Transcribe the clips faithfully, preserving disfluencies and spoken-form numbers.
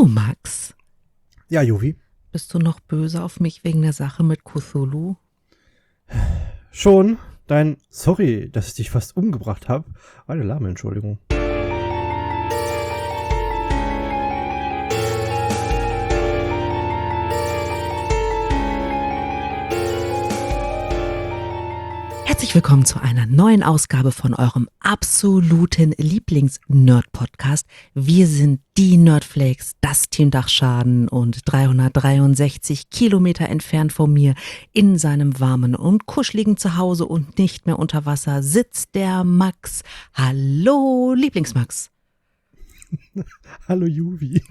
Du, Max, Ja, Jovi. bist du noch böse auf mich wegen der Sache mit Cthulhu? Schon dein Sorry, dass ich dich fast umgebracht habe. Eine lahme Entschuldigung. Herzlich willkommen zu einer neuen Ausgabe von eurem absoluten Lieblings-Nerd-Podcast. Wir sind die Nerdflakes, das Team Dachschaden, und dreihundertdreiundsechzig Kilometer entfernt von mir in seinem warmen und kuscheligen Zuhause und nicht mehr unter Wasser sitzt der Max. Hallo, Lieblingsmax. Hallo, Jovi.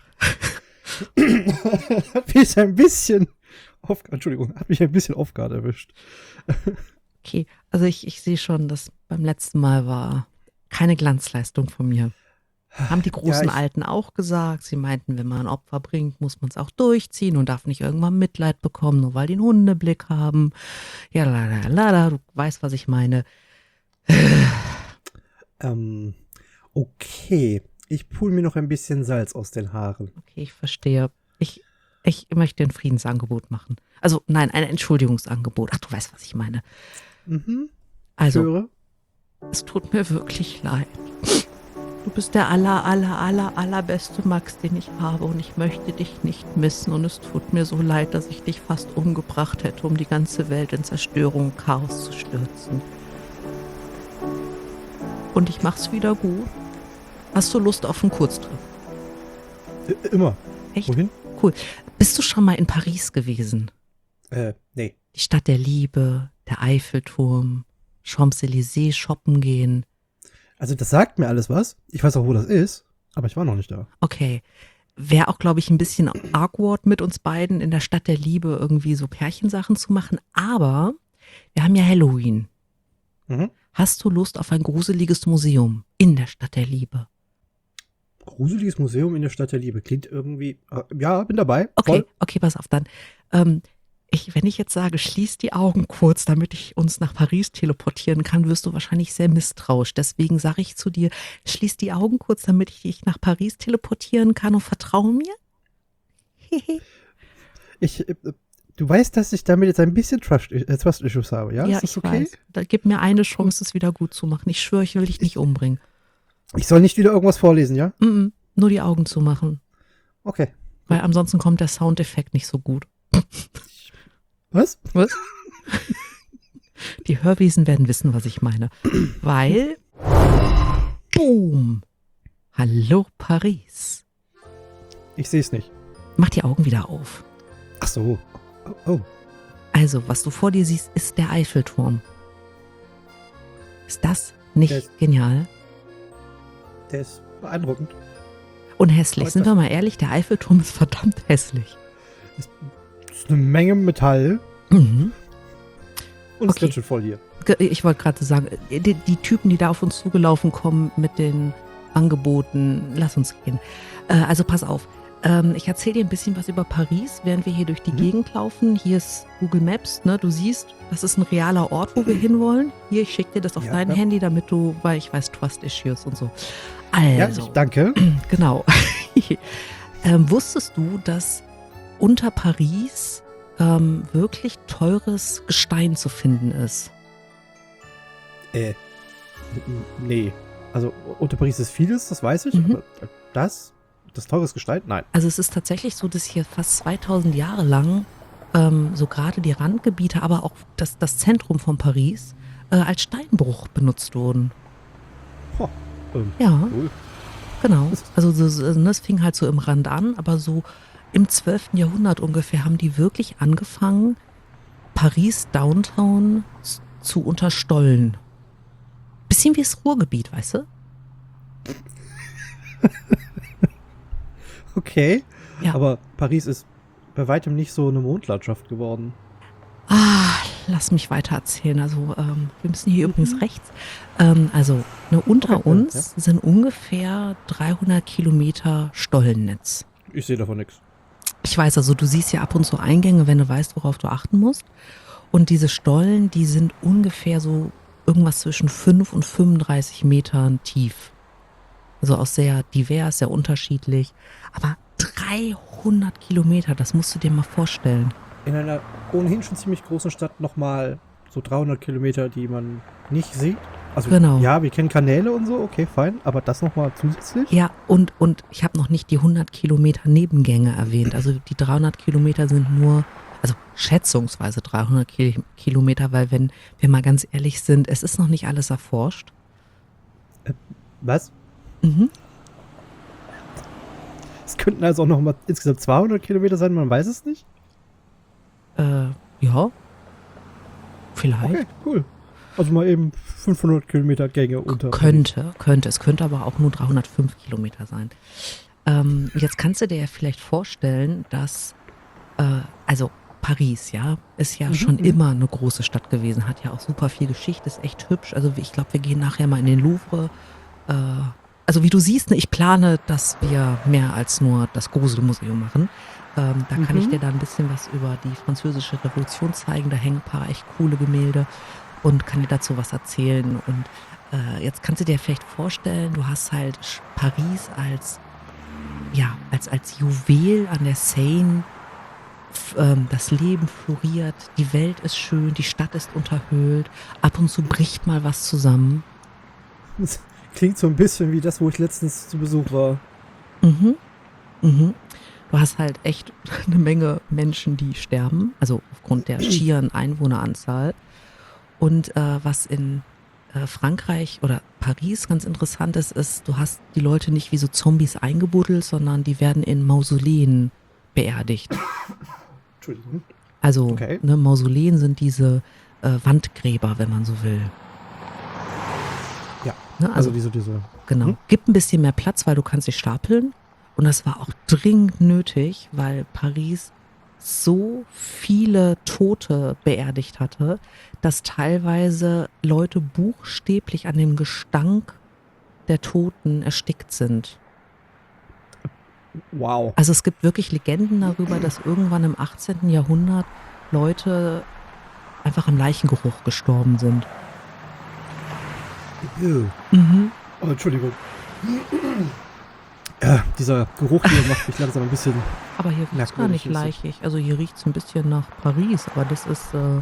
Hat mich ein bisschen auf, Entschuldigung, hat mich ein bisschen off guard erwischt. Okay, also ich, ich sehe schon, dass beim letzten Mal war keine Glanzleistung von mir. Haben die großen Ja, ich- Alten auch gesagt. Sie meinten, wenn man ein Opfer bringt, muss man es auch durchziehen und darf nicht irgendwann Mitleid bekommen, nur weil die einen Hundeblick haben. Ja, la, la, la, la, du weißt, was ich meine. Ähm, okay. Ich pul mir noch ein bisschen Salz aus den Haaren. Okay, ich verstehe. Ich, ich möchte ein Friedensangebot machen. Also nein, ein Entschuldigungsangebot. Ach, du weißt, was ich meine. Mhm. Also, Höre. es tut mir wirklich leid. Du bist der aller, aller, aller, allerbeste Max, den ich habe, und ich möchte dich nicht missen, und es tut mir so leid, dass ich dich fast umgebracht hätte, um die ganze Welt in Zerstörung und Chaos zu stürzen. Und ich mach's wieder gut. Hast du Lust auf einen Kurztrip? I- Immer. Echt? Wohin? Cool. Bist du schon mal in Paris gewesen? Äh, nee. Die Stadt der Liebe, der Eiffelturm, Champs-Élysées, shoppen gehen. Also das sagt mir alles was. Ich weiß auch, wo das ist, aber ich war noch nicht da. Okay. Wäre auch, glaube ich, ein bisschen awkward mit uns beiden in der Stadt der Liebe irgendwie so Pärchensachen zu machen. Aber wir haben ja Halloween. Mhm. Hast du Lust auf ein gruseliges Museum in der Stadt der Liebe? Gruseliges Museum in der Stadt der Liebe. Klingt irgendwie. äh, Ja, bin dabei. Okay, Voll. okay, pass auf dann. Ähm, ich, wenn ich jetzt sage, schließ die Augen kurz, damit ich uns nach Paris teleportieren kann, wirst du wahrscheinlich sehr misstrauisch. Deswegen sage ich zu dir, schließ die Augen kurz, damit ich dich nach Paris teleportieren kann, und vertraue mir. Ich, äh, du weißt, dass ich damit jetzt ein bisschen Trust, äh, Trust Issues habe, ja? Ja, ist das ich okay? weiß. Da gib mir eine Chance, es wieder gut zu machen. Ich schwöre, ich will dich nicht umbringen. Ich soll nicht wieder irgendwas vorlesen, ja? Mm -mm, nur die Augen zu machen, Okay. weil ansonsten kommt der Soundeffekt nicht so gut. Was? Was? Die Hörwesen werden wissen, was ich meine. Weil, boom, hallo Paris. Ich sehe es nicht. Mach die Augen wieder auf. Ach so. Oh, oh. Also, was du vor dir siehst, ist der Eiffelturm. Ist das nicht Der ist- genial? Der ist beeindruckend. Und hässlich, Aber sind das- wir mal ehrlich, der Eiffelturm ist verdammt hässlich. Das ist eine Menge Metall Mhm. und ist Okay. ganz schön voll hier. Ge- Ich wollte gerade sagen, die, die Typen, die da auf uns zugelaufen kommen mit den Angeboten, lass uns gehen. Äh, also pass auf, ähm, ich erzähle dir ein bisschen was über Paris, während wir hier durch die Mhm. Gegend laufen. Hier ist Google Maps, ne? Du siehst, das ist ein realer Ort, wo wir hinwollen. Hier, ich schicke dir das auf Ja, dein ja. Handy, damit du, weil ich weiß, Trust Issues und so. Ja, Also, ich danke. genau. ähm, wusstest du, dass unter Paris ähm, wirklich teures Gestein zu finden ist? Äh, n- nee. Also unter Paris ist vieles, das weiß ich. Mhm. Aber das, das teures Gestein? Nein. Also es ist tatsächlich so, dass hier fast zweitausend Jahre lang ähm, so gerade die Randgebiete, aber auch das, das Zentrum von Paris äh, als Steinbruch benutzt wurden. Ho, ähm, Ja, cool. genau. Also so, so, das fing halt so im Rand an, aber so im zwölften Jahrhundert ungefähr haben die wirklich angefangen, Paris Downtown s- zu unterstollen. Bisschen wie das Ruhrgebiet, weißt du? Okay. Ja. Aber Paris ist bei weitem nicht so eine Mondlandschaft geworden. Ah, lass mich weiter erzählen. Also, ähm, wir müssen hier Mhm. übrigens rechts. Ähm, also, ne, unter Okay, uns sind ungefähr dreihundert Kilometer Stollennetz. Ich sehe davon nichts. Ich weiß, also du siehst ja ab und zu Eingänge, wenn du weißt, worauf du achten musst. Und diese Stollen, die sind ungefähr so irgendwas zwischen fünf und fünfunddreißig Metern tief. Also auch sehr divers, sehr unterschiedlich. Aber dreihundert Kilometer, das musst du dir mal vorstellen. In einer ohnehin schon ziemlich großen Stadt nochmal so dreihundert Kilometer, die man nicht sieht. Also Genau. ja, wir kennen Kanäle und so, okay, fein, aber das nochmal zusätzlich? Ja, und, und ich habe noch nicht die hundert Kilometer Nebengänge erwähnt. Also die dreihundert Kilometer sind nur, also schätzungsweise dreihundert Ki- Kilometer, weil wenn wir mal ganz ehrlich sind, es ist noch nicht alles erforscht. Was? Mhm. Es könnten also auch nochmal insgesamt zweihundert Kilometer sein, man weiß es nicht? Äh, ja. Vielleicht. Okay, cool. Also mal eben fünfhundert Kilometer Gänge unter. Könnte, könnte. Es könnte aber auch nur dreihundertfünf Kilometer sein. Ähm, jetzt kannst du dir ja vielleicht vorstellen, dass, äh, also Paris, ja, ist ja Mhm, schon mhm. immer eine große Stadt gewesen, hat ja auch super viel Geschichte, ist echt hübsch. Also ich glaube, wir gehen nachher mal in den Louvre. Äh, also wie du siehst, ne, ich plane, dass wir mehr als nur das Gruselmuseum machen. Ähm, da kann Mhm. ich dir da ein bisschen was über die französische Revolution zeigen. Da hängen ein paar echt coole Gemälde und kann dir dazu was erzählen. Und äh, jetzt kannst du dir vielleicht vorstellen, du hast halt Sch- Paris als, ja, als, als Juwel an der Seine. F- ähm, das Leben floriert, die Welt ist schön, die Stadt ist unterhöhlt. Ab und zu bricht mal was zusammen. Das klingt so ein bisschen wie das, wo ich letztens zu Besuch war. Mhm. Mhm. Du hast halt echt eine Menge Menschen, die sterben, also aufgrund der schieren Einwohneranzahl. Und äh, was in äh, Frankreich oder Paris ganz interessant ist, ist, du hast die Leute nicht wie so Zombies eingebuddelt, sondern die werden in Mausoleen beerdigt. Entschuldigung. Also Okay. ne, Mausoleen sind diese äh, Wandgräber, wenn man so will. Ja, Ne? also Also diese, diese. genau. Mhm. Gibt ein bisschen mehr Platz, weil du kannst dich stapeln. Und das war auch dringend nötig, weil Paris so viele Tote beerdigt hatte, dass teilweise Leute buchstäblich an dem Gestank der Toten erstickt sind. Wow. Also es gibt wirklich Legenden darüber, dass irgendwann im achtzehnten Jahrhundert Leute einfach am Leichengeruch gestorben sind. Ew. Mhm. Oh, Entschuldigung. Ja, dieser Geruch hier macht mich langsam ein bisschen. Aber hier riecht es gar Merkwürdig nicht ist es. leichig. Also hier riecht es ein bisschen nach Paris, aber das ist äh,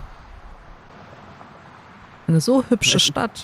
eine so hübsche Es- Stadt.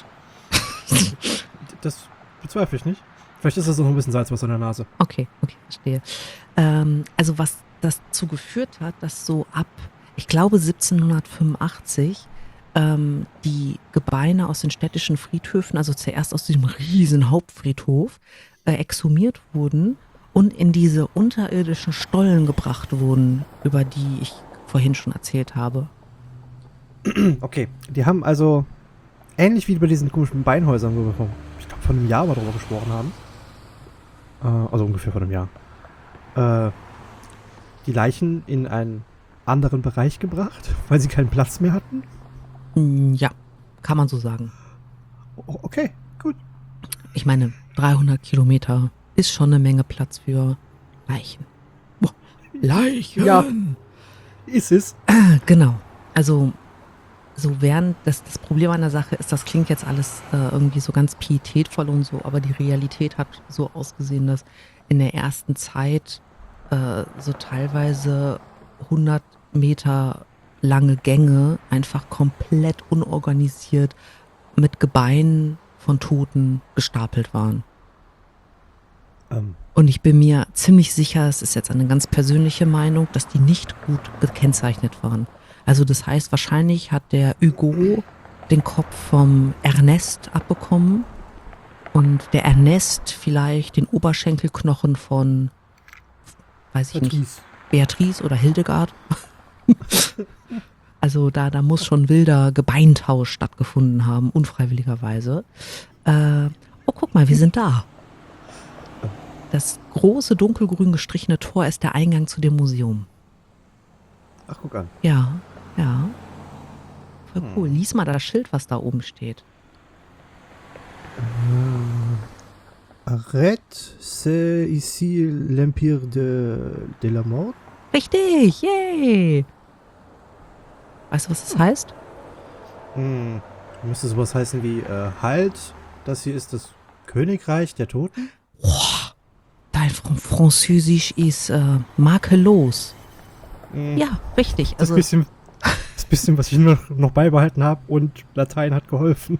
Das bezweifle ich nicht. Vielleicht ist das noch ein bisschen Salzwasser in der Nase. Okay, okay, verstehe. Ähm, also was dazu geführt hat, dass so ab, ich glaube siebzehnhundertfünfundachtzig, ähm, die Gebeine aus den städtischen Friedhöfen, also zuerst aus diesem riesen Hauptfriedhof, äh, exhumiert wurden und in diese unterirdischen Stollen gebracht wurden, über die ich vorhin schon erzählt habe. Okay, die haben also ähnlich wie bei diesen komischen Beinhäusern, wo wir vor, ich glaube, vor einem Jahr mal drüber gesprochen haben. Äh, also ungefähr vor einem Jahr. Äh, die Leichen in einen anderen Bereich gebracht, weil sie keinen Platz mehr hatten. Mm, Ja, kann man so sagen. O- Okay, gut. Ich meine, dreihundert Kilometer ist schon eine Menge Platz für Leichen. Boah, Leichen! Ja. Ist es? Genau. Also, so während das, das Problem an der Sache ist, das klingt jetzt alles äh, irgendwie so ganz pietätvoll und so, aber die Realität hat so ausgesehen, dass in der ersten Zeit äh, so teilweise hundert Meter lange Gänge einfach komplett unorganisiert mit Gebeinen von Toten gestapelt waren. Ähm, Und ich bin mir ziemlich sicher, es ist jetzt eine ganz persönliche Meinung, dass die nicht gut gekennzeichnet waren. Also das heißt, wahrscheinlich hat der Hugo den Kopf vom Ernest abbekommen und der Ernest vielleicht den Oberschenkelknochen von, weiß ich nicht, Patrice. Beatrice oder Hildegard. Also da, da muss schon wilder Gebeintausch stattgefunden haben, unfreiwilligerweise. Äh, oh, guck mal, wir sind da. Das große dunkelgrün gestrichene Tor ist der Eingang zu dem Museum. Ach, guck an. Ja, ja. Voll Hm. cool. Lies mal das Schild, was da oben steht. Arrête, c'est ici l'Empire de, de la Mort. Richtig, yay! Weißt du, was das heißt? Hm. Müsste sowas heißen wie, äh, halt, das hier ist das Königreich der Toten? Boah, dein Fr- Französisch ist äh, makellos. Mhm. Ja, richtig. Das Also bisschen, das bisschen, was ich noch, noch beibehalten habe und Latein hat geholfen.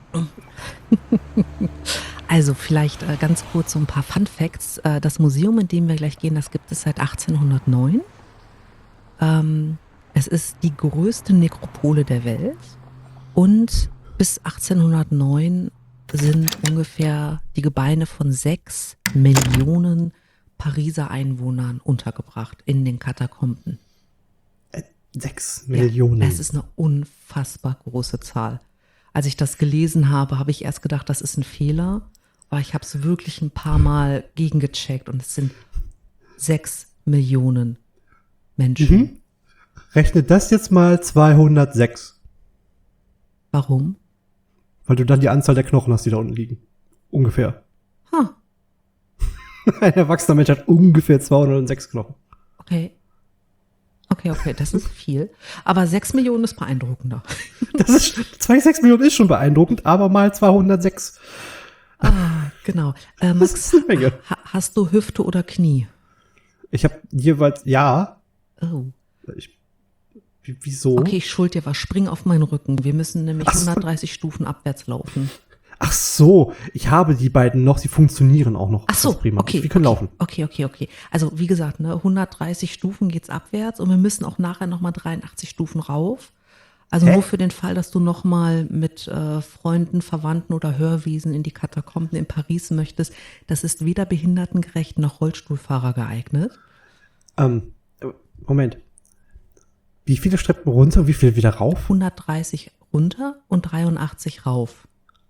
Also vielleicht äh, ganz kurz so ein paar Fun Facts. Äh, das Museum, in dem wir gleich gehen, das gibt es seit achtzehnhundertneun. Ähm, es ist die größte Nekropole der Welt und bis achtzehnhundertneun sind ungefähr die Gebeine von sechs Millionen Pariser Einwohnern untergebracht in den Katakomben. Sechs Millionen. Ja, es ist eine unfassbar große Zahl. Als ich das gelesen habe, habe ich erst gedacht, das ist ein Fehler. Aber ich habe es wirklich ein paar Mal gegengecheckt und es sind sechs Millionen Menschen. Mhm. Rechne das jetzt mal zweihundertsechs. Warum? Weil du dann die Anzahl der Knochen hast, die da unten liegen. Ungefähr. Huh, Ein erwachsener Mensch hat ungefähr zweihundertsechs Knochen. okay. Okay, okay, das ist viel. Aber sechs Millionen ist beeindruckender. Das ist, zweihundertsechs Millionen ist schon beeindruckend, aber mal zweihundertsechs. Ah, genau. Äh, Das Max, ist eine Menge. ha hast du Hüfte oder Knie? Ich habe jeweils, ja, Oh. ich, wie- wieso? Okay, ich schuld dir was. Spring auf meinen Rücken. Wir müssen nämlich Ach so. hundertdreißig Stufen abwärts laufen. Ach so, ich habe die beiden noch, sie funktionieren auch noch. Ach so, ganz prima. okay. Wir können okay, laufen. Okay, okay, okay. Also wie gesagt, ne, hundertdreißig Stufen geht's abwärts und wir müssen auch nachher nochmal dreiundachtzig Stufen rauf. Also Hä? nur für den Fall, dass du nochmal mit äh, Freunden, Verwandten oder Hörwesen in die Katakomben in Paris möchtest. Das ist weder behindertengerecht noch Rollstuhlfahrer geeignet. Ähm, Moment. Wie viele Treppen runter, wie viele wieder rauf? hundertdreißig runter und dreiundachtzig rauf.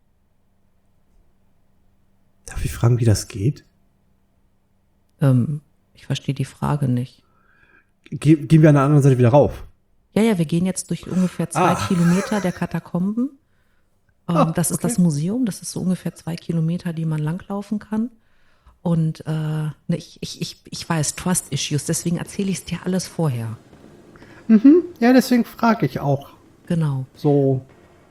Darf ich fragen, wie das geht? Ähm, ich verstehe die Frage nicht. Ge gehen wir an der anderen Seite wieder rauf? Ja, ja, wir gehen jetzt durch ungefähr zwei Ah. Kilometer der Katakomben. Ähm, Ah, das ist okay. das Museum, das ist so ungefähr zwei Kilometer, die man langlaufen kann. Und äh, ne, ich, ich, ich, ich weiß, Trust Issues, deswegen erzähle ich es dir alles vorher. Ja, deswegen frage ich auch. Genau. So.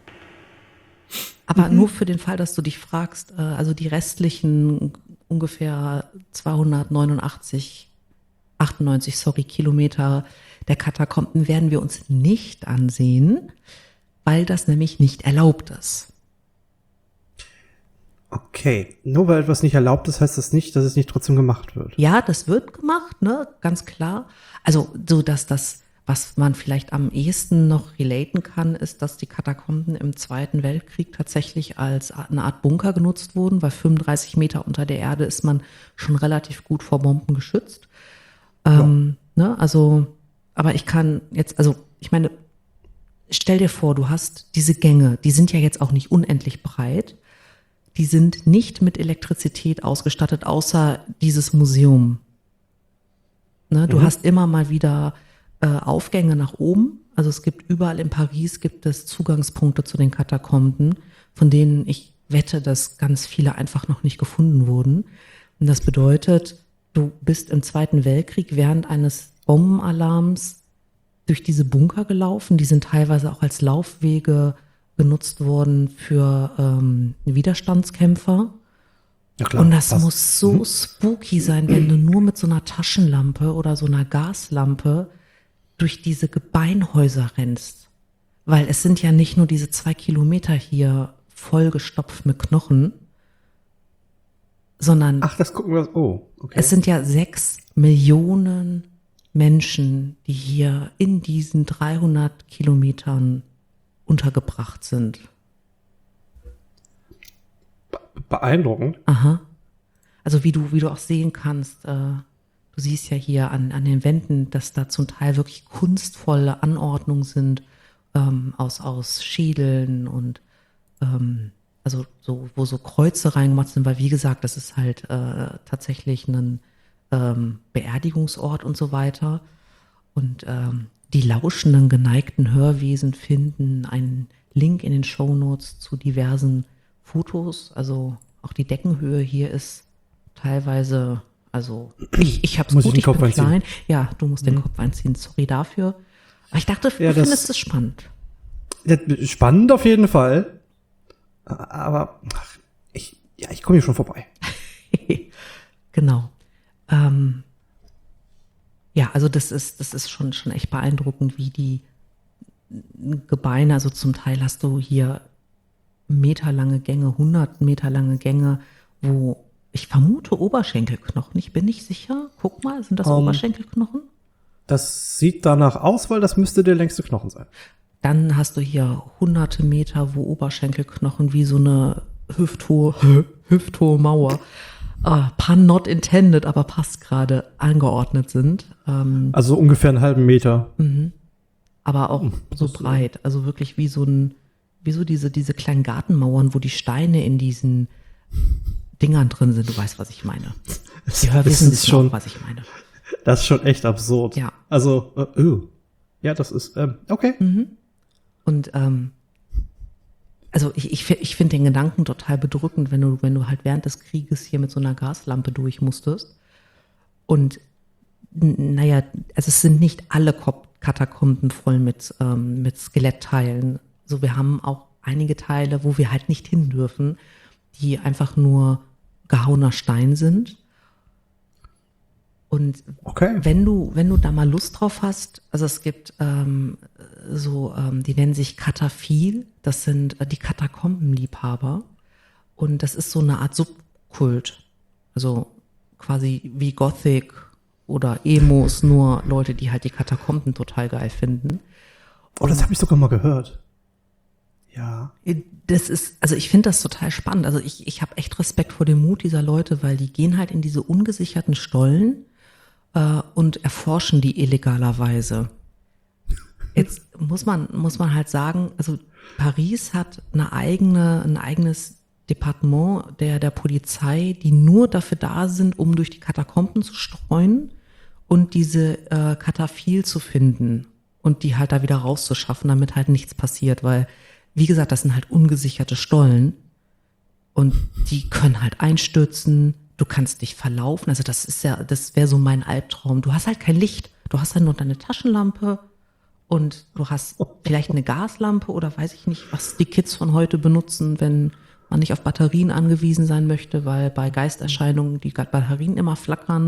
Aber nur für den Fall, dass du dich fragst, äh, also die restlichen ungefähr zweihundertneunundachtzig, achtundneunzig, sorry, Kilometer der Katakomben werden wir uns nicht ansehen, weil das nämlich nicht erlaubt ist. Okay. Nur weil etwas nicht erlaubt ist, heißt das nicht, dass es nicht trotzdem gemacht wird. Ja, das wird gemacht, ne, ganz klar. Also so, dass das, was man vielleicht am ehesten noch relaten kann, ist, dass die Katakomben im Zweiten Weltkrieg tatsächlich als eine Art Bunker genutzt wurden, weil fünfunddreißig Meter unter der Erde ist man schon relativ gut vor Bomben geschützt. Ähm, ne, also, aber ich kann jetzt, also ich meine, stell dir vor, du hast diese Gänge, die sind ja jetzt auch nicht unendlich breit. Die sind nicht mit Elektrizität ausgestattet, außer dieses Museum. Ne, du Mhm. hast immer mal wieder äh, Aufgänge nach oben. Also es gibt überall in Paris gibt es Zugangspunkte zu den Katakomben, von denen ich wette, dass ganz viele einfach noch nicht gefunden wurden. Und das bedeutet, du bist im Zweiten Weltkrieg während eines Bombenalarms durch diese Bunker gelaufen. Die sind teilweise auch als Laufwege genutzt worden für ähm, Widerstandskämpfer. Ja, klar. Und das passt. muss so spooky sein, wenn du nur mit so einer Taschenlampe oder so einer Gaslampe durch diese Gebeinhäuser rennst. Weil es sind ja nicht nur diese zwei Kilometer hier vollgestopft mit Knochen, sondern Ach, das gucken wir. Oh, okay. es sind ja sechs Millionen Menschen, die hier in diesen dreihundert Kilometern untergebracht sind. Beeindruckend. Aha. Also wie du, wie du auch sehen kannst, äh, du siehst ja hier an, an den Wänden, dass da zum Teil wirklich kunstvolle Anordnungen sind, ähm, aus, aus Schädeln und ähm, also so, wo so Kreuze reingemacht sind, weil wie gesagt, das ist halt äh, tatsächlich ein ähm, Beerdigungsort und so weiter. Und ähm, die lauschenden, geneigten Hörwesen finden einen Link in den Shownotes zu diversen Fotos. Also auch die Deckenhöhe hier ist teilweise, also ich, ich habe es Muss ich gut, den ich Kopf bin einziehen? klein. Ja, du musst den Kopf einziehen, sorry dafür. Aber ich dachte, du Ja, das- findest es spannend. Ja, spannend auf jeden Fall. Aber ach, ich, ja, ich komme hier schon vorbei. Genau. Ähm, ja, also das ist, das ist schon, schon echt beeindruckend, wie die Gebeine, also zum Teil hast du hier meterlange Gänge, hundert Meter lange Gänge, wo ich vermute Oberschenkelknochen. Ich bin nicht sicher. Guck mal, sind das Um, Oberschenkelknochen? Das sieht danach aus, weil das müsste der längste Knochen sein. Dann hast du hier hunderte Meter, wo Oberschenkelknochen wie so eine hüfthohe, hüfthohe Mauer, äh, pun not intended, aber passt gerade, angeordnet sind. Ähm, Also ungefähr einen halben Meter. aber auch so breit. Also wirklich wie so ein, wie so diese, diese kleinen Gartenmauern, wo die Steine in diesen Dingern drin sind. Du weißt, was ich meine. Die Hörwissen wissen schon, auch, was ich meine. Das ist schon echt absurd. Ja. Also, äh, oh. Ja, das ist, ähm, okay. Und ähm, also ich, ich, fi- ich finde den Gedanken total bedrückend, wenn du, wenn du halt während des Krieges hier mit so einer Gaslampe durch musstest. Und n- naja, also es sind nicht alle Kop- Katakomben voll mit, ähm, mit Skelettteilen. So, wir haben auch einige Teile, wo wir halt nicht hin dürfen, die einfach nur gehauener Stein sind. Und Okay. wenn du, wenn du da mal Lust drauf hast, also es gibt ähm, so, ähm, die nennen sich Kataphil, das sind äh, die Katakombenliebhaber. Und das ist so eine Art Subkult. Also quasi wie Gothic oder Emos, nur Leute, die halt die Katakomben total geil finden. Oh, das habe ich sogar mal gehört. Ja. Das ist, also ich finde das total spannend. Also ich, ich habe echt Respekt vor dem Mut dieser Leute, weil die gehen halt in diese ungesicherten Stollen äh, und erforschen die illegalerweise. Jetzt muss man, muss man halt sagen, also Paris hat eine eigene, ein eigenes Departement der, der Polizei, die nur dafür da sind, um durch die Katakomben zu streuen und diese äh, Kataphil zu finden und die halt da wieder rauszuschaffen, damit halt nichts passiert, weil, wie gesagt, das sind halt ungesicherte Stollen und die können halt einstürzen, du kannst dich verlaufen, also das ist ja, das wäre so mein Albtraum. Du hast halt kein Licht, du hast halt nur deine Taschenlampe und du hast vielleicht eine Gaslampe oder weiß ich nicht, was die Kids von heute benutzen, wenn man nicht auf Batterien angewiesen sein möchte, weil bei Geisterscheinungen die Batterien immer flackern.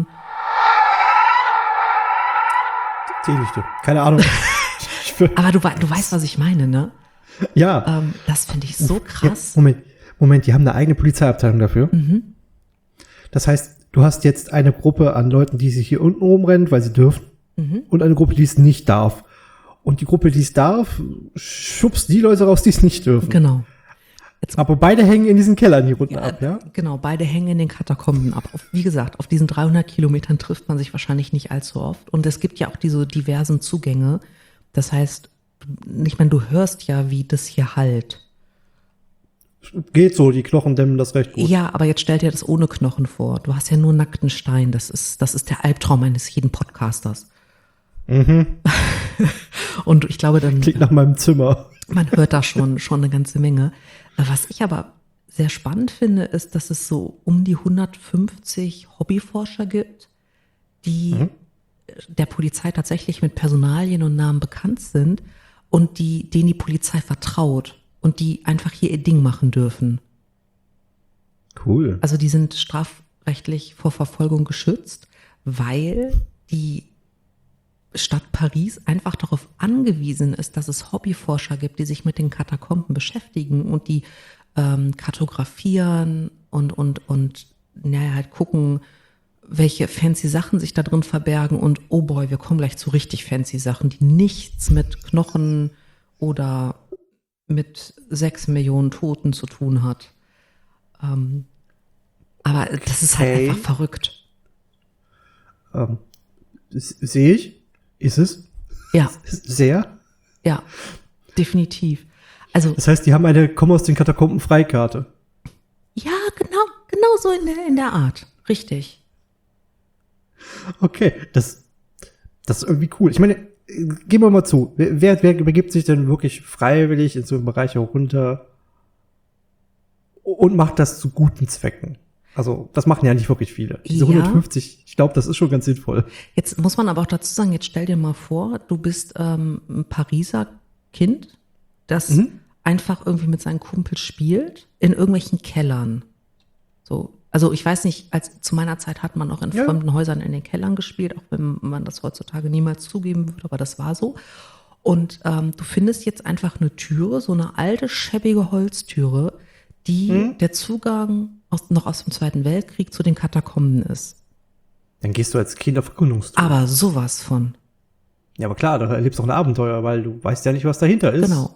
Teelichte. Keine Ahnung. Aber du, du weißt, was ich meine, ne? Ja. Ähm, das finde ich so krass. Ja, Moment, Moment, die haben eine eigene Polizeiabteilung dafür. Mhm. Das heißt, du hast jetzt eine Gruppe an Leuten, die sich hier unten rumrennen, weil sie dürfen, Mhm. und eine Gruppe, die es nicht darf. Und die Gruppe, die es darf, schubst die Leute raus, die es nicht dürfen. Genau. Aber beide hängen in diesen Kellern hier unten Ja, ab, ja? Genau, beide hängen in den Katakomben ab. Auf, wie gesagt, auf diesen dreihundert Kilometern trifft man sich wahrscheinlich nicht allzu oft. Und es gibt ja auch diese diversen Zugänge. Das heißt, ich meine, du hörst ja, wie das hier hallt. Geht so, die Knochen dämmen das recht gut. Ja, aber jetzt stell dir das ohne Knochen vor. Du hast ja nur nackten Stein. Das ist, das ist der Albtraum eines jeden Podcasters. Mhm. Und ich glaube, dann, Klingt nach meinem Zimmer. man hört da schon, schon eine ganze Menge. Was ich aber sehr spannend finde, ist, dass es so um die hundertfünfzig Hobbyforscher gibt, die Mhm. der Polizei tatsächlich mit Personalien und Namen bekannt sind und die, denen die Polizei vertraut und die einfach hier ihr Ding machen dürfen. Cool. Also die sind strafrechtlich vor Verfolgung geschützt, weil die Stadt Paris einfach darauf angewiesen ist, dass es Hobbyforscher gibt, die sich mit den Katakomben beschäftigen und die ähm, kartografieren und, und, und naja, halt gucken, welche fancy Sachen sich da drin verbergen und oh boy, wir kommen gleich zu richtig fancy Sachen, die nichts mit Knochen oder mit sechs Millionen Toten zu tun hat. Ähm, aber das ist halt Okay. einfach verrückt. Ähm, s- sehe ich. Ist es? Ja, Sehr. ja, definitiv. Also Das heißt, die haben eine Komm aus den Katakomben Freikarte. ja, genau, genau so in der, in der Art. Richtig. Okay, das, das ist irgendwie cool. Ich meine, äh, gehen wir mal zu. Wer, wer, wer begibt sich denn wirklich freiwillig in so einen Bereich herunter und macht das zu guten Zwecken? Also, das machen ja nicht wirklich viele. Diese Ja. hundertfünfzig, ich glaube, das ist schon ganz sinnvoll. Jetzt muss man aber auch dazu sagen, jetzt stell dir mal vor, du bist ähm, ein Pariser Kind, das Mhm. einfach irgendwie mit seinen Kumpels spielt in irgendwelchen Kellern. So, Also ich weiß nicht, als zu meiner Zeit hat man auch in Ja. fremden Häusern in den Kellern gespielt, auch wenn man das heutzutage niemals zugeben würde, aber das war so. Und ähm, du findest jetzt einfach eine Türe, so eine alte, schäbige Holztüre, die Mhm. der Zugang aus, noch aus dem Zweiten Weltkrieg zu den Katakomben ist. Dann gehst du als Kind auf Erkundungstour. Aber sowas von. Ja, aber klar, da erlebst du auch ein Abenteuer, weil du weißt ja nicht, was dahinter ist. Genau.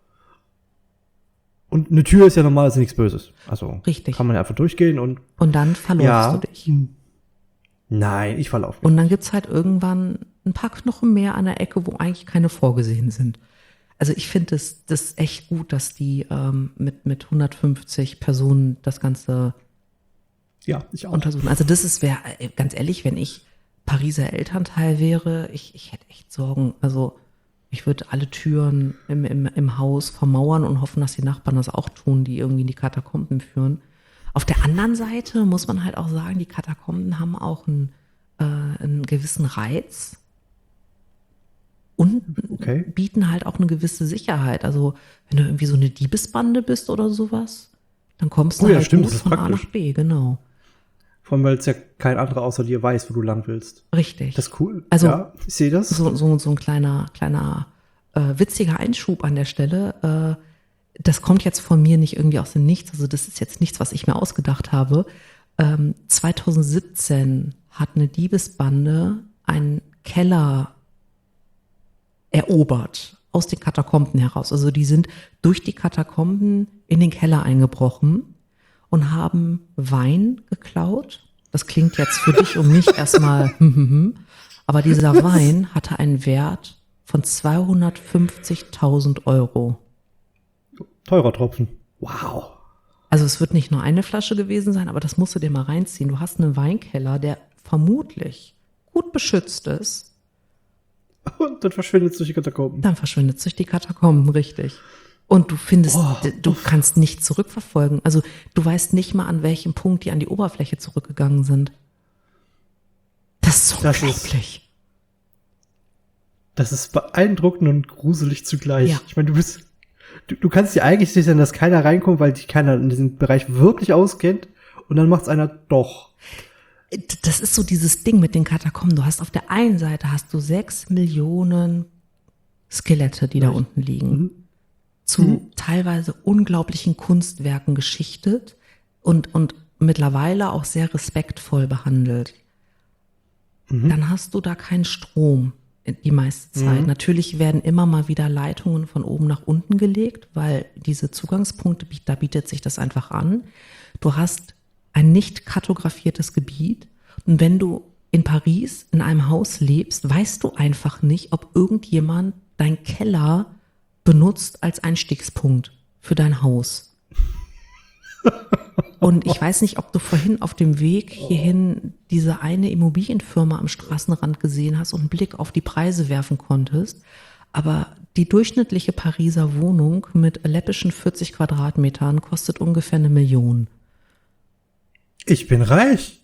Und eine Tür ist ja normalerweise nichts Böses. Also Richtig. kann man ja einfach durchgehen und Und dann verläufst ja. du dich. Nein, ich verlaufe mich. Und dann gibt's halt irgendwann ein paar Knochen mehr an der Ecke, wo eigentlich keine vorgesehen sind. Also ich finde das, das echt gut, dass die ähm, mit, mit hundertfünfzig Personen das Ganze Ja, ich auch. untersuchen. Also das ist, wäre, ganz ehrlich, wenn ich Pariser Elternteil wäre, ich, ich hätte echt Sorgen. Also ich würde alle Türen im, im, im Haus vermauern und hoffen, dass die Nachbarn das auch tun, die irgendwie in die Katakomben führen. Auf der anderen Seite muss man halt auch sagen, die Katakomben haben auch einen, äh, einen gewissen Reiz und Okay. bieten halt auch eine gewisse Sicherheit. Also wenn du irgendwie so eine Diebesbande bist oder sowas, dann kommst du Oh ja, halt stimmt, gut das ist von A praktisch. nach B, genau. Vor allem, weil es ja kein anderer außer dir weiß, wo du lang willst. Richtig. Das ist cool. Also- ja, ich sehe das. So, so, so ein kleiner, kleiner äh, witziger Einschub an der Stelle. Äh, das kommt jetzt von mir nicht irgendwie aus dem Nichts. Also das ist jetzt nichts, was ich mir ausgedacht habe. Ähm, zwanzig siebzehn hat eine Diebesbande einen Keller erobert aus den Katakomben heraus. Also die sind durch die Katakomben in den Keller eingebrochen und haben Wein geklaut. Das klingt jetzt für dich und mich erstmal, hm, hm, hm. Aber dieser Wein hatte einen Wert von zweihundertfünfzigtausend Euro. Teurer Tropfen. Wow. Also es wird nicht nur eine Flasche gewesen sein, aber das musst du dir mal reinziehen. Du hast einen Weinkeller, der vermutlich gut beschützt ist. Und dann verschwindet es durch die Katakomben. Dann verschwindet es durch die Katakomben, richtig. Und du findest, Oh, d- du kannst nicht zurückverfolgen. Also du weißt nicht mal, an welchem Punkt die an die Oberfläche zurückgegangen sind. Das ist Das ist- unglaublich. Das ist beeindruckend und gruselig zugleich. Ja. Ich meine, du bist, du, du kannst dir eigentlich sicher sein, dass keiner reinkommt, weil sich keiner in diesem Bereich wirklich auskennt. Und dann macht's einer doch. Das ist so dieses Ding mit den Katakomben. Du hast auf der einen Seite hast du sechs Millionen Skelette, die da Richtig. unten liegen. Mhm. Zu Mhm. teilweise unglaublichen Kunstwerken geschichtet und, und mittlerweile auch sehr respektvoll behandelt. Mhm. Dann hast du da keinen Strom die meiste Zeit. Mhm. Natürlich werden immer mal wieder Leitungen von oben nach unten gelegt, weil diese Zugangspunkte, da bietet sich das einfach an. Du hast ein nicht kartografiertes Gebiet und wenn du in Paris in einem Haus lebst, weißt du einfach nicht, ob irgendjemand deinen Keller benutzt als Einstiegspunkt für dein Haus. Und ich weiß nicht, ob du vorhin auf dem Weg hierhin diese eine Immobilienfirma am Straßenrand gesehen hast und einen Blick auf die Preise werfen konntest. Aber die durchschnittliche Pariser Wohnung mit läppischen vierzig Quadratmetern kostet ungefähr eine Million. Ich bin reich.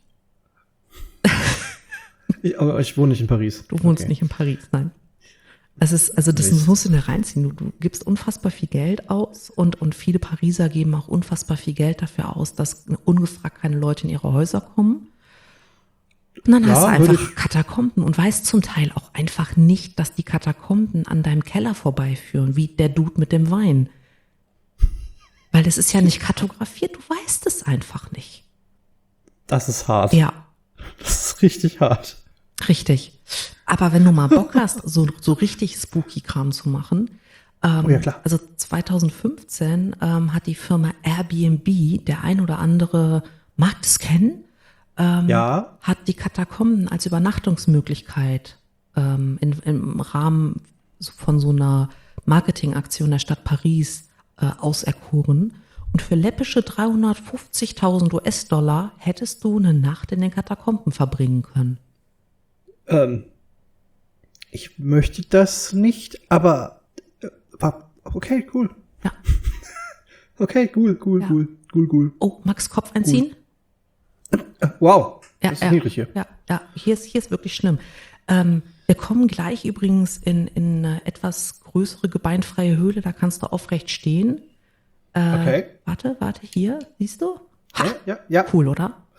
ich, aber ich wohne nicht in Paris. Du wohnst Okay. nicht in Paris, nein. Es ist, also das Mist. musst du dir reinziehen. Du, du gibst unfassbar viel Geld aus und, und viele Pariser geben auch unfassbar viel Geld dafür aus, dass ungefragt keine Leute in ihre Häuser kommen. Und dann Ja, hast du würde einfach ich- Katakomben und weißt zum Teil auch einfach nicht, dass die Katakomben an deinem Keller vorbeiführen, wie der Dude mit dem Wein. Weil das ist ja nicht kartografiert, du weißt es einfach nicht. Das ist hart. Ja, Das ist richtig hart. richtig. Aber wenn du mal Bock hast, so, so richtig spooky Kram zu machen, ähm, Oh ja, klar. also zwanzig fünfzehn ähm, hat die Firma Airbnb, der ein oder andere mag das kennen, ähm, Ja. hat die Katakomben als Übernachtungsmöglichkeit ähm, in, im Rahmen so- von so einer Marketingaktion der Stadt Paris äh, auserkoren. Und für läppische dreihundertfünfzigtausend U S-Dollar hättest du eine Nacht in den Katakomben verbringen können. Ähm, ich möchte das nicht, aber äh, war- okay, cool. Ja. Okay, cool, cool, Ja. cool, cool, cool. Oh, Max Kopf einziehen? Äh, wow, Ja, das ist ja, niedrig hier. ja, ja, hier ist, hier ist wirklich schlimm. Ähm, wir kommen gleich übrigens in, in eine etwas größere gebeinfreie Höhle, da kannst du aufrecht stehen. Äh, Okay. Warte, warte, hier, siehst du? Ha, Ja, ja, ja. cool, oder?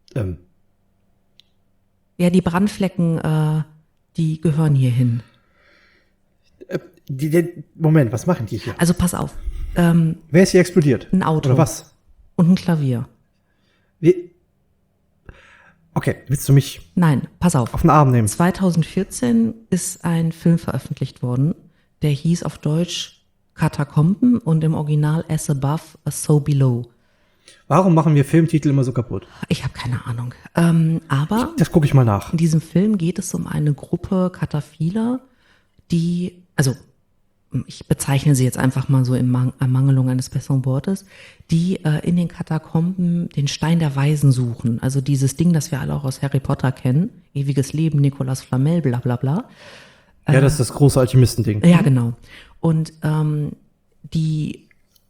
Ähm, Ja, die Brandflecken, äh, die gehören hier hin. äh, die, die, Moment, was machen die hier? Also pass auf. Ähm, Wer ist hier explodiert? ein Auto. Oder was? Und ein Klavier. Wie? Okay, willst du mich Nein, pass auf. auf den Arm nehmen? zwanzig vierzehn ist ein Film veröffentlicht worden, der hieß auf Deutsch Katakomben und im Original As Above, So Below. Warum machen wir Filmtitel immer so kaputt? Ich habe keine Ahnung. Ähm, aber Das gucke ich mal nach. in diesem Film geht es um eine Gruppe Kataphiler, die, also ich bezeichne sie jetzt einfach mal so in Mang- Ermangelung eines besseren Wortes, die äh, in den Katakomben den Stein der Weisen suchen. Also dieses Ding, das wir alle auch aus Harry Potter kennen, ewiges Leben, Nicolas Flamel, bla bla bla. Ja, das ist das große Alchemistending. Ja, genau. Und ähm, die,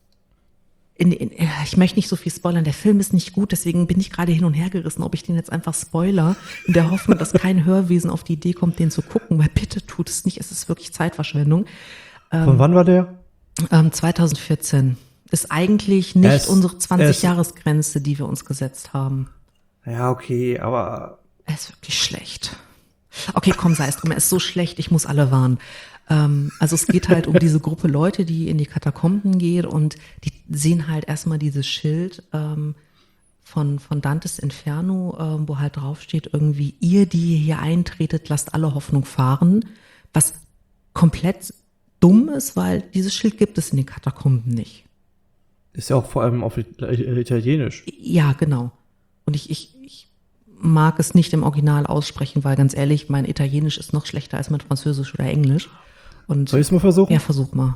in, in, ich möchte nicht so viel spoilern, der Film ist nicht gut, deswegen bin ich gerade hin und her gerissen, ob ich den jetzt einfach spoiler, in der Hoffnung, dass kein Hörwesen auf die Idee kommt, den zu gucken, weil bitte tut es nicht, es ist wirklich Zeitverschwendung. Von wann war der? Ähm, zwanzig vierzehn ist eigentlich nicht Es- unsere es- zwanzig-Jahres-Grenze, die wir uns gesetzt haben. Ja, okay, aber Er ist wirklich schlecht. Okay, komm, sei es drum, er ist so schlecht, ich muss alle warnen. Ähm, also es geht halt um diese Gruppe Leute, die in die Katakomben geht und die sehen halt erstmal dieses Schild ähm, von, von Dantes Inferno, ähm, wo halt draufsteht irgendwie, ihr, die hier eintretet, lasst alle Hoffnung fahren, was komplett dumm ist, weil dieses Schild gibt es in den Katakomben nicht. ist ja auch vor allem auf It- äh, Italienisch. Ja, genau. Und ich, ich, ich mag es nicht im Original aussprechen, weil ganz ehrlich, mein Italienisch ist noch schlechter als mein Französisch oder Englisch. Und Soll ich es mal versuchen? ja, versuch mal.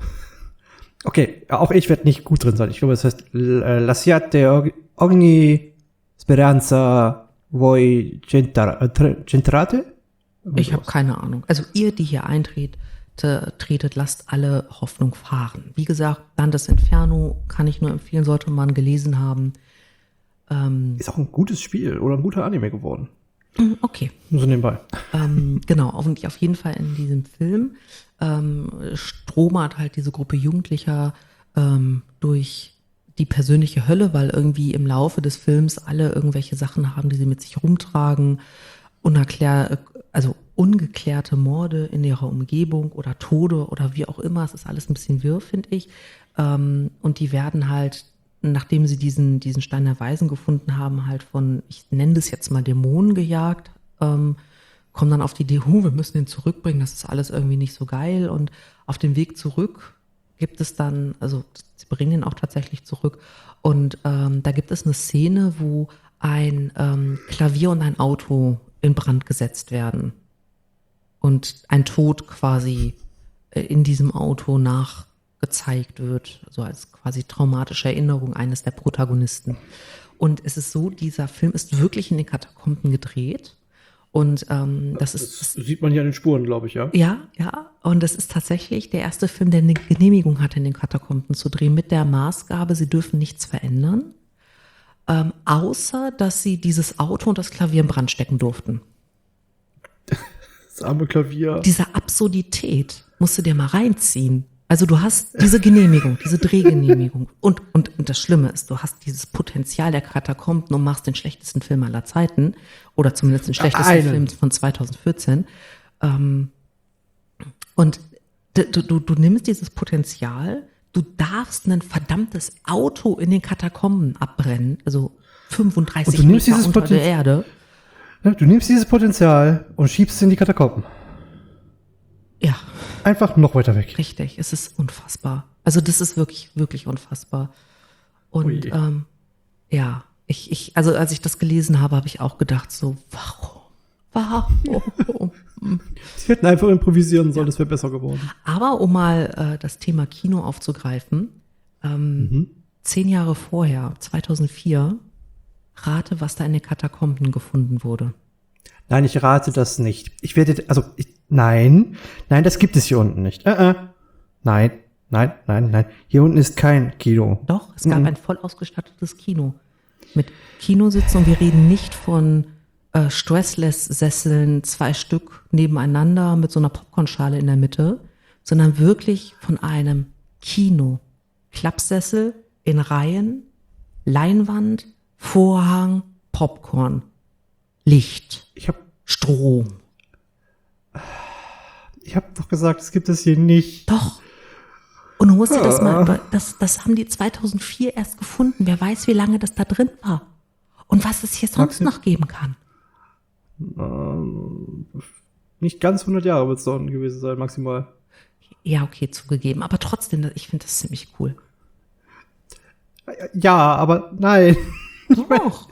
Okay, auch ich werde nicht gut drin sein. Ich glaube, es heißt äh, Lasciate og- ogni speranza voi centra- äh, tre- centrate? Ich habe keine Ahnung. Also ihr, die hier eintretet, tretet, lasst alle Hoffnung fahren. Wie gesagt, Dantes Inferno kann ich nur empfehlen, sollte man gelesen haben. Ähm, Ist auch ein gutes Spiel oder ein guter Anime geworden. okay. Nur so nebenbei. ähm, genau, auf, auf jeden Fall in diesem Film ähm, stromert halt diese Gruppe Jugendlicher ähm, durch die persönliche Hölle, weil irgendwie im Laufe des Films alle irgendwelche Sachen haben, die sie mit sich rumtragen, unerklär, also ungeklärte Morde in ihrer Umgebung oder Tode oder wie auch immer. Es ist alles ein bisschen wirr, finde ich. Ähm, und die werden halt, nachdem sie diesen, diesen Stein der Weisen gefunden haben, halt von, ich nenne das jetzt mal Dämonen gejagt, ähm, kommen dann auf die Idee, huh, wir müssen den zurückbringen, das ist alles irgendwie nicht so geil. Und auf dem Weg zurück gibt es dann, also sie bringen ihn auch tatsächlich zurück. Und ähm, da gibt es eine Szene, wo ein ähm, Klavier und ein Auto in Brand gesetzt werden. Und ein Tod quasi äh, in diesem Auto nachgezeigt wird, so als quasi traumatische Erinnerung eines der Protagonisten. Und es ist so, dieser Film ist wirklich in den Katakomben gedreht. Und ähm, das ist Das sieht man hier an den Spuren, glaube ich, ja. ja, ja. Und das ist tatsächlich der erste Film, der eine Genehmigung hatte, in den Katakomben zu drehen, mit der Maßgabe, sie dürfen nichts verändern, ähm, außer dass sie dieses Auto und das Klavier in Brand stecken durften. Das arme Klavier. Diese Absurdität musst du dir mal reinziehen. Also du hast diese Genehmigung, diese Drehgenehmigung. Und, und, und das Schlimme ist, du hast dieses Potenzial der Katakomben und machst den schlechtesten Film aller Zeiten. Oder zumindest den schlechtesten Einen. Film von zwanzig vierzehn. Ähm, und du, du, du nimmst dieses Potenzial, du darfst ein verdammtes Auto in den Katakomben abbrennen. Also fünfunddreißig Und du nimmst Meter dieses unter Poten- der Erde. Ja, du nimmst dieses Potenzial und schiebst es in die Katakomben. Ja. Einfach noch weiter weg. Richtig, es ist unfassbar. Also das ist wirklich, wirklich unfassbar. Und Ui. ähm, ja, ich, ich, also als ich das gelesen habe, habe ich auch gedacht, so, warum? Warum? Sie hätten einfach improvisieren sollen, das wäre besser geworden. Aber um mal äh, das Thema Kino aufzugreifen, ähm, Mhm. zehn Jahre vorher, zweitausendvier, rate, was da in den Katakomben gefunden wurde. Nein, ich rate das nicht. Ich werde, also, ich, nein, nein, das gibt es hier unten nicht. Äh, äh. Nein, nein, nein, nein. Hier unten ist kein Kino. Doch, es gab Mhm. ein voll ausgestattetes Kino. Mit Kinositzen und wir reden nicht von äh, Stressless-Sesseln, zwei Stück nebeneinander mit so einer Popcornschale in der Mitte, sondern wirklich von einem Kino. Klappsessel in Reihen, Leinwand, Vorhang, Popcorn. Licht, Ich hab, Strom. ich hab doch gesagt, es gibt es hier nicht. Doch. Und du musst dir das mal über, das, das haben die zweitausendvier erst gefunden. Wer weiß, wie lange das da drin war. Und was es hier sonst Maxi- noch geben kann. Ähm, nicht ganz hundert Jahre wird es doch gewesen sein, maximal. Ja, okay, zugegeben. Aber trotzdem, ich finde das ziemlich cool. Ja, aber nein. Doch.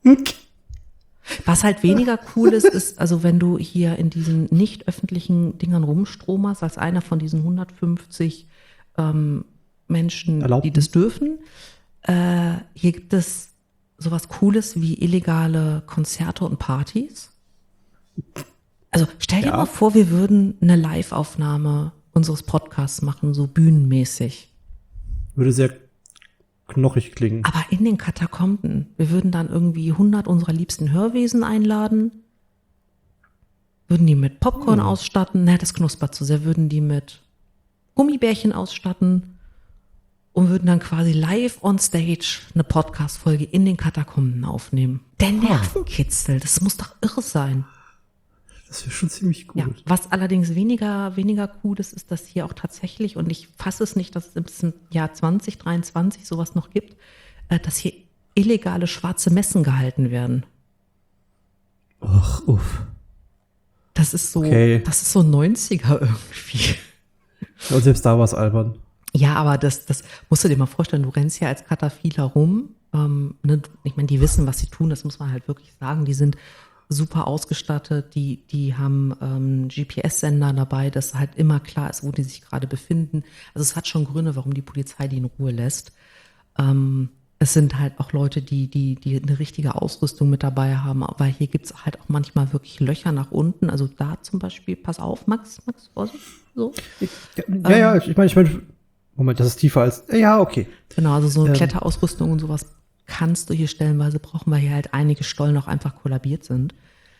Was halt weniger cool ist, ist, also wenn du hier in diesen nicht öffentlichen Dingern rumstromerst, als einer von diesen hundertfünfzig ähm, Menschen, Erlaubten. die das dürfen, äh, hier gibt es sowas Cooles wie illegale Konzerte und Partys. Also stell dir Ja. mal vor, wir würden eine Live-Aufnahme unseres Podcasts machen, so bühnenmäßig. Würde sehr knochig klingen. Aber in den Katakomben, wir würden dann irgendwie hundert unserer liebsten Hörwesen einladen, würden die mit Popcorn Hm. ausstatten, na, das knuspert zu sehr, würden die mit Gummibärchen ausstatten und würden dann quasi live on stage eine Podcast-Folge in den Katakomben aufnehmen. Der Nervenkitzel, das muss doch irre sein. Das wäre schon ziemlich gut. Ja, was allerdings weniger, weniger cool ist, ist, dass hier auch tatsächlich, und ich fasse es nicht, dass es im Jahr zwanzig dreiundzwanzig sowas noch gibt, äh, dass hier illegale schwarze Messen gehalten werden. Ach, uff. Das ist so, Okay. das ist so neunziger irgendwie. Und selbst da war es albern. Ja, aber das, das musst du dir mal vorstellen, du rennst ja als Kataphiler rum. Ähm, ne, ich meine, die wissen, was sie tun, das muss man halt wirklich sagen. Die sind super ausgestattet, die, die haben ähm, G P S-Sender dabei, dass halt immer klar ist, wo die sich gerade befinden. Also es hat schon Gründe, warum die Polizei die in Ruhe lässt. Ähm, es sind halt auch Leute, die, die, die eine richtige Ausrüstung mit dabei haben, weil hier gibt's halt auch manchmal wirklich Löcher nach unten. Also da zum Beispiel, pass auf, Max, Max, Vorsicht, so. Ja, ja, ja, ich meine, ich meine, Moment, das ist tiefer als, ja, okay. Genau, also so Ähm. Kletterausrüstung und sowas kannst du hier stellenweise brauchen, weil hier halt einige Stollen auch einfach kollabiert sind.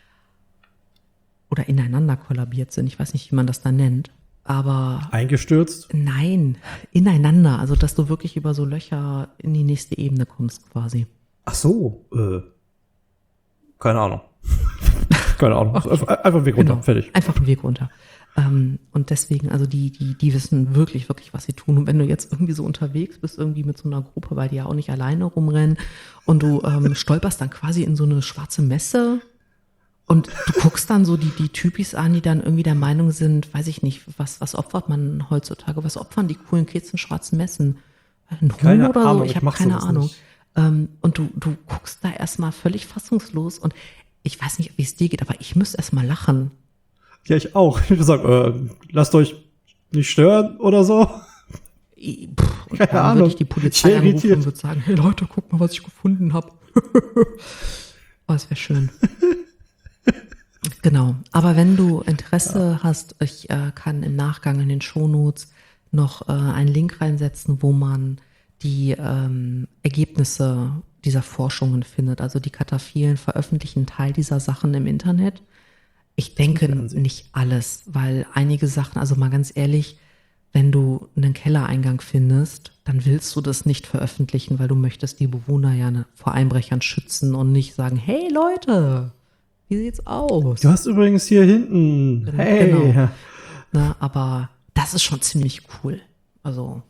Oder ineinander kollabiert sind. Ich weiß nicht, wie man das da nennt. Aber Eingestürzt. nein, ineinander. Also, dass du wirklich über so Löcher in die nächste Ebene kommst quasi. Ach so, äh, keine Ahnung. keine Ahnung. Einfach einfach Weg runter, Genau, fertig. einfach einen Weg runter. Ähm, und deswegen, also die, die, die wissen wirklich, wirklich, was sie tun. Und wenn du jetzt irgendwie so unterwegs bist, irgendwie mit so einer Gruppe, weil die ja auch nicht alleine rumrennen und du ähm, stolperst dann quasi in so eine schwarze Messe und du guckst dann so die, die Typis an, die dann irgendwie der Meinung sind, weiß ich nicht, was, was opfert man heutzutage? Was opfern die coolen Kids in schwarzen Messen? Ein Huhn Keine oder so? Ahnung, Ich ich habe mach keine sowas Ahnung. nicht. Ähm, und du, du guckst da erstmal völlig fassungslos und ich weiß nicht, wie es dir geht, aber ich müsste erstmal lachen. Ja, ich auch. Ich würde sagen, äh, lasst euch nicht stören oder so. I- pff, Und Keine dann Ahnung. würde ich die Polizei Ich bin anrufen irritiert. und würde sagen, hey Leute, guck mal, was ich gefunden habe. Oh, das wäre schön. Genau. Aber wenn du Interesse hast, ich äh, kann im Nachgang in den Shownotes noch äh, einen Link reinsetzen, wo man die ähm, Ergebnisse dieser Forschungen findet. Also die Kataphilen veröffentlichen einen Teil dieser Sachen im Internet. Ich denke nicht alles, weil einige Sachen, also mal ganz ehrlich, wenn du einen Kellereingang findest, dann willst du das nicht veröffentlichen, weil du möchtest die Bewohner ja ne- vor Einbrechern schützen und nicht sagen, hey Leute, wie sieht's aus? Du hast übrigens hier hinten. Genau, Hey. genau. Ne, aber das ist schon ziemlich cool. Also,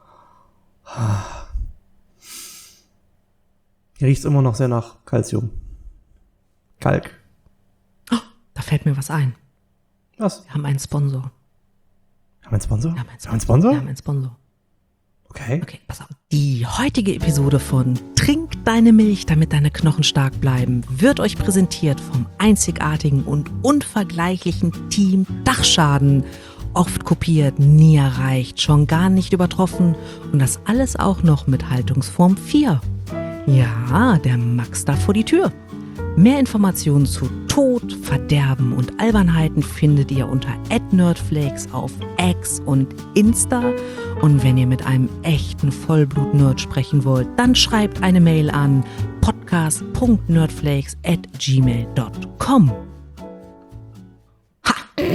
Hier riecht's immer noch sehr nach Calcium. Kalk. da fällt mir was ein. Was? Wir haben einen Sponsor. Haben wir einen Sponsor? Wir haben einen Haben wir einen Sponsor? Wir haben einen Sponsor. Okay. Okay, pass auf. Die heutige Episode von Trink deine Milch, damit deine Knochen stark bleiben, wird euch präsentiert vom einzigartigen und unvergleichlichen Team Dachschaden. Oft kopiert, nie erreicht, schon gar nicht übertroffen und das alles auch noch mit Haltungsform vier. Ja, der Max darf vor die Tür. Mehr Informationen zu Tod, Verderben und Albernheiten findet ihr unter at nerdflakes auf X und Insta. Und wenn ihr mit einem echten Vollblut-Nerd sprechen wollt, dann schreibt eine Mail an podcast punkt nerdflakes at gmail punkt com. Ha!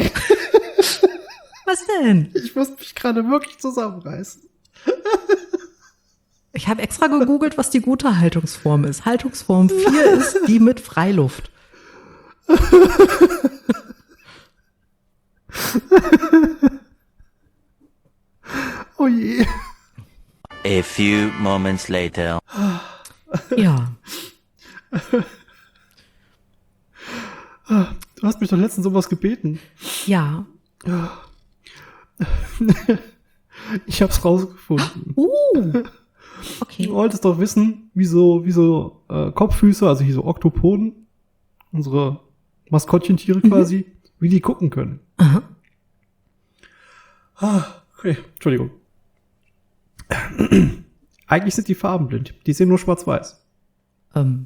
Was denn? Ich muss mich gerade wirklich zusammenreißen. Ich habe extra gegoogelt, was die gute Haltungsform ist. Haltungsform vier ist die mit Freiluft. Oh je. A few moments later. Ja. Du hast mich doch letztens sowas gebeten. Ja. Ich hab's rausgefunden. Uh. Okay. Du wolltest doch wissen, wie so, wie so äh, Kopffüße, also hier so Oktopoden, unsere Maskottchentiere quasi, mhm. wie die gucken können. Aha. Ah, okay, Entschuldigung. Eigentlich sind die farbenblind. Die sehen nur schwarz-weiß. Ähm.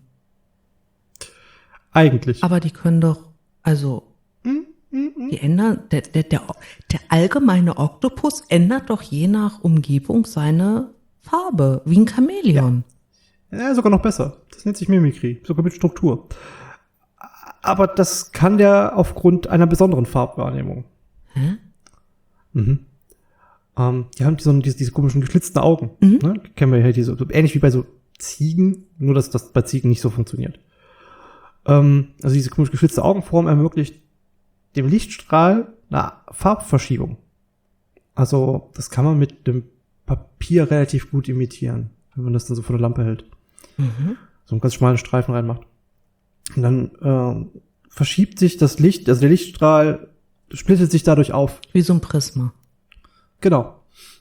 Eigentlich. Aber die können doch, also, mm, mm, mm. die ändern, der, der, der, der allgemeine Oktopus ändert doch je nach Umgebung seine Farbe, wie ein Chamäleon. Ja. Ja, sogar noch besser. Das nennt sich Mimikry, sogar mit Struktur. Aber das kann der aufgrund einer besonderen Farbwahrnehmung. Hä? Mhm. Ähm, die haben so diese, diese komischen geschlitzten Augen. Mhm. Ne? Kennen wir ja diese, so ähnlich wie bei so Ziegen, nur dass das bei Ziegen nicht so funktioniert. Ähm, also diese komisch geschlitzte Augenform ermöglicht dem Lichtstrahl eine Farbverschiebung. Also das kann man mit dem Papier relativ gut imitieren, wenn man das dann so vor der Lampe hält. Mhm. So einen ganz schmalen Streifen reinmacht. Und dann äh, verschiebt sich das Licht, also der Lichtstrahl splittet sich dadurch auf. Wie so ein Prisma. Genau.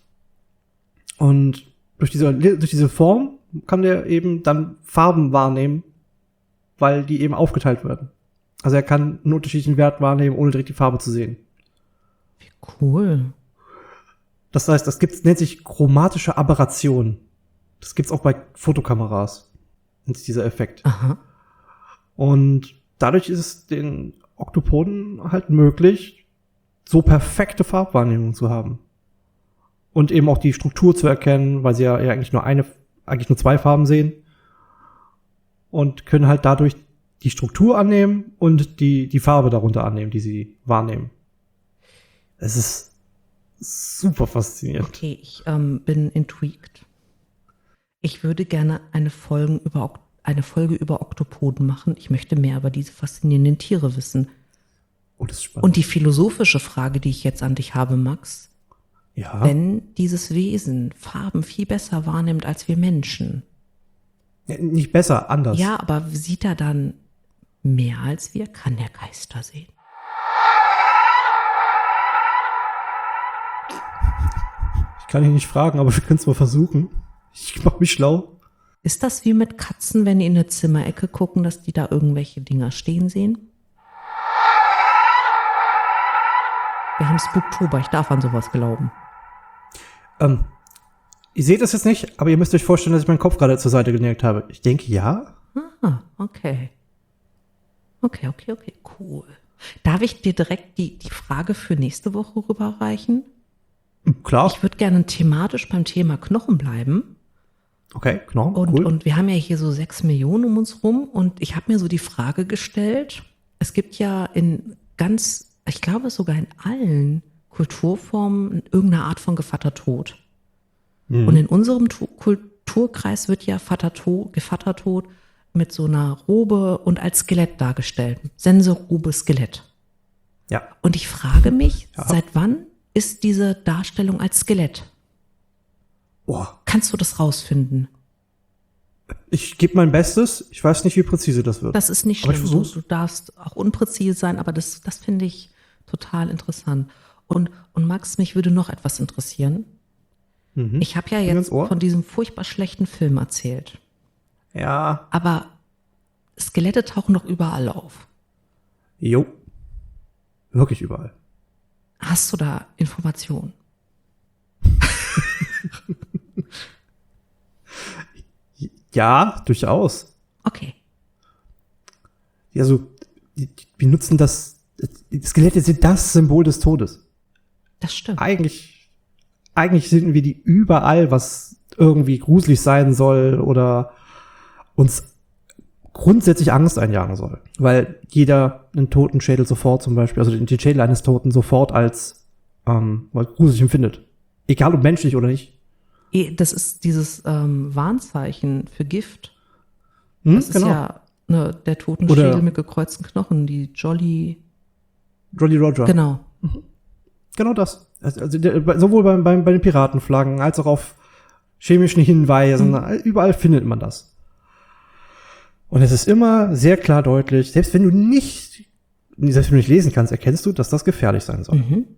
Und durch diese, durch diese Form kann der eben dann Farben wahrnehmen, weil die eben aufgeteilt werden. Also er kann einen unterschiedlichen Wert wahrnehmen, ohne direkt die Farbe zu sehen. Wie cool. Das heißt, das gibt's, nennt sich chromatische Aberration. Das gibt's auch bei Fotokameras. Das ist dieser Effekt. Aha. Und dadurch ist es den Oktopoden halt möglich, so perfekte Farbwahrnehmung zu haben. Und eben auch die Struktur zu erkennen, weil sie ja eigentlich nur eine, eigentlich nur zwei Farben sehen. Und können halt dadurch die Struktur annehmen und die, die Farbe darunter annehmen, die sie wahrnehmen. Es ist super faszinierend. Okay, ich ähm, bin intrigued. Ich würde gerne eine Folge über eine Folge über Oktopoden machen. Ich möchte mehr über diese faszinierenden Tiere wissen. Oh, das ist spannend. Und die philosophische Frage, die ich jetzt an dich habe, Max. Ja. Wenn dieses Wesen Farben viel besser wahrnimmt als wir Menschen. Ja, nicht besser, anders. Ja, aber sieht er dann mehr als wir? Kann der Geister sehen? Ich kann ihn nicht fragen, aber wir können es mal versuchen. Ich mach mich schlau. Ist das wie mit Katzen, wenn die in eine Zimmerecke gucken, dass die da irgendwelche Dinger stehen sehen? Wir haben Spooktober, ich darf an sowas glauben. Ähm, ihr seht das jetzt nicht, aber ihr müsst euch vorstellen, dass ich meinen Kopf gerade zur Seite geneigt habe. Ich denke, ja. Ah, okay. Okay, okay, okay, cool. Darf ich dir direkt die, die Frage für nächste Woche rüberreichen? Klar. Ich würde gerne thematisch beim Thema Knochen bleiben. Okay, Knochen, Und, cool. und wir haben ja hier so sechs Millionen um uns rum und ich habe mir so die Frage gestellt, es gibt ja in ganz, ich glaube sogar in allen Kulturformen irgendeine Art von Gevattertod. Mhm. Und in unserem tu- Kulturkreis wird ja Vatertod, Gevattertod mit so einer Robe und als Skelett dargestellt. Sensorrobe, Skelett. Ja. Und ich frage mich, Ja. seit wann ist diese Darstellung als Skelett? Boah, Kannst du das rausfinden? ich gebe mein Bestes. Ich weiß nicht, wie präzise das wird. Das ist nicht Aber ich schlimm. Du, versuch's. du darfst auch unpräzise sein, aber das, das finde ich total interessant. Und, und Max, mich würde noch etwas interessieren. Mhm. Ich habe ja Bin ganz jetzt Ohr. von diesem furchtbar schlechten Film erzählt. Ja. Aber Skelette tauchen doch überall auf. Jo. Wirklich überall. Hast du da Informationen? Ja, durchaus. Okay. Also, die, die, wir nutzen das, die Skelette sind das Symbol des Todes. Das stimmt. Eigentlich, eigentlich finden wir die überall, was irgendwie gruselig sein soll oder uns grundsätzlich Angst einjagen soll. Weil jeder einen Totenschädel sofort zum Beispiel, also den Schädel eines Toten sofort als ähm, gruselig empfindet. Egal ob menschlich oder nicht. Das ist dieses ähm, Warnzeichen für Gift. Hm, Das ist genau. ja Ne, der toten Oder- Schädel mit gekreuzten Knochen, die Jolly. Jolly Roger. Genau. Genau das. Also, also der, sowohl beim, beim, bei den Piratenflaggen als auch auf chemischen Hinweisen. Mhm. Überall findet man das. Und es ist immer sehr klar deutlich, selbst wenn du nicht, selbst wenn du nicht lesen kannst, erkennst du, dass das gefährlich sein soll. Mhm.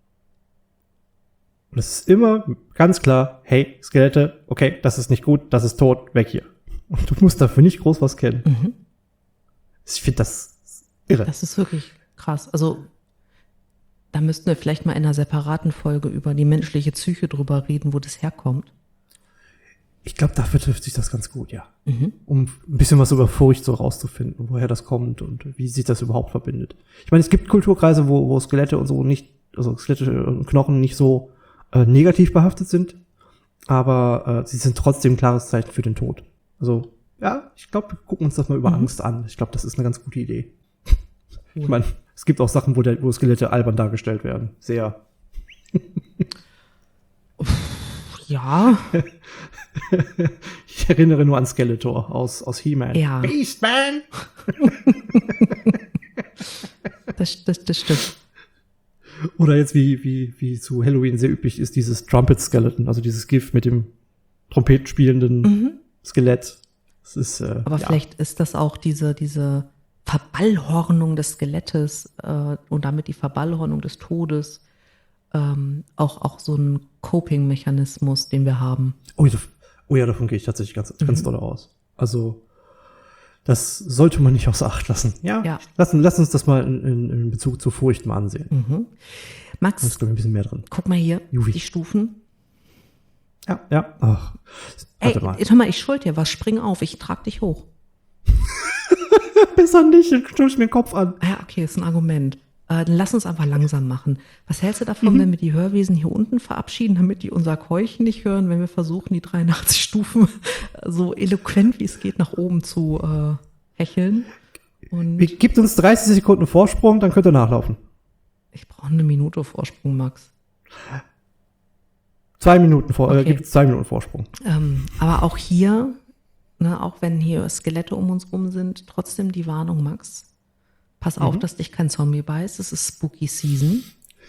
Und es ist immer ganz klar, hey, Skelette, okay, das ist nicht gut, das ist tot, weg hier. Und du musst dafür nicht groß was kennen. Mhm. Ich finde das irre. Das ist wirklich krass. Also, da müssten wir vielleicht mal in einer separaten Folge über die menschliche Psyche drüber reden, wo das herkommt. Ich glaube, dafür trifft sich das ganz gut, ja. Mhm. Um ein bisschen was über Furcht so rauszufinden, woher das kommt und wie sich das überhaupt verbindet. Ich meine, es gibt Kulturkreise, wo, wo Skelette und so nicht, also Skelette und Knochen nicht so äh, negativ behaftet sind, aber äh, sie sind trotzdem ein klares Zeichen für den Tod. Also, ja, ich glaube, wir gucken uns das mal über Mhm. Angst an. Ich glaube, das ist eine ganz gute Idee. Ich meine, es gibt auch Sachen, wo, der, wo Skelette albern dargestellt werden. Sehr. Ja, Ich erinnere nur an Skeletor aus, aus He-Man. Ja. Beastman! das, das, das stimmt. Oder jetzt, wie, wie, wie zu Halloween sehr üblich ist, dieses Trumpet Skeleton, also dieses GIF mit dem trompetenspielenden Mhm. Skelett. Das ist, äh, Aber ja. vielleicht ist das auch diese, diese Verballhornung des Skelettes äh, und damit die Verballhornung des Todes ähm, auch, auch so ein Coping-Mechanismus, den wir haben. Oh, ja, oh ja, davon gehe ich tatsächlich ganz, ganz Mhm. doll aus. Also, das sollte man nicht außer Acht lassen. Ja, Ja. Lass, lass uns das mal in, in, in Bezug zu Furcht mal ansehen. Mhm. Da Max, ist, glaube ich, ein bisschen mehr drin. guck mal hier, Juvi. die Stufen. Ja, ja. Ach, Ey, warte mal. hör mal, ich schuld dir was, spring auf, ich trag dich hoch. Besser nicht, dann stoß ich mir den Kopf an. Ah ja, okay, ist ein Argument. Äh, dann lass uns einfach langsam machen. Was hältst du davon, Mhm. wenn wir die Hörwesen hier unten verabschieden, damit die unser Keuchen nicht hören, wenn wir versuchen, die dreiundachtzig Stufen so eloquent wie es geht nach oben zu äh, hecheln? Und Wie- Gibt uns dreißig Sekunden Vorsprung, dann könnt ihr nachlaufen. ich brauche eine Minute Vorsprung, Max. Zwei Minuten vor, äh, Okay. gibt es zwei Minuten Vorsprung. Ähm, aber auch hier, ne, auch wenn hier Skelette um uns rum sind, trotzdem die Warnung, Max. Pass auf, Mhm. dass dich kein Zombie beißt. Es ist Spooky Season.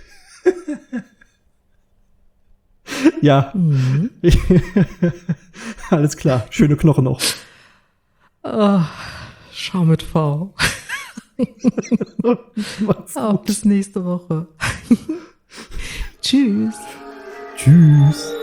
Ja, Mhm. alles klar. Schöne Knochen noch. Oh, schau mit V. Mach's Auf gut. bis nächste Woche. Tschüss. Tschüss.